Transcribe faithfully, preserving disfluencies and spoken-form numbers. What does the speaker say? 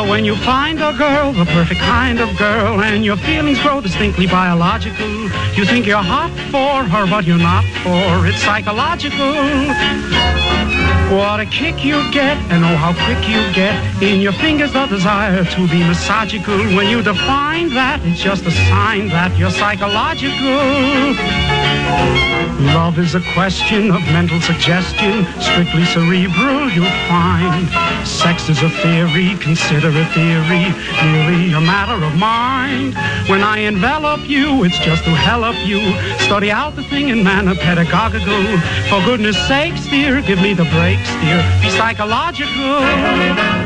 So when you find a girl, the perfect kind of girl, and your feelings grow distinctly biological, you think you're hot for her, but you're not for it's psychological. What a kick you get, and oh how quick you get. In your fingers the desire to be massagical. When you define that, it's just a sign that you're psychological. Love is a question of mental suggestion, strictly cerebral you'll find. Sex is a theory, consider a theory, merely a matter of mind. When I envelop you, it's just to help you study out the thing in manner pedagogical. For goodness sakes, dear, give me the breaks, dear, be psychological.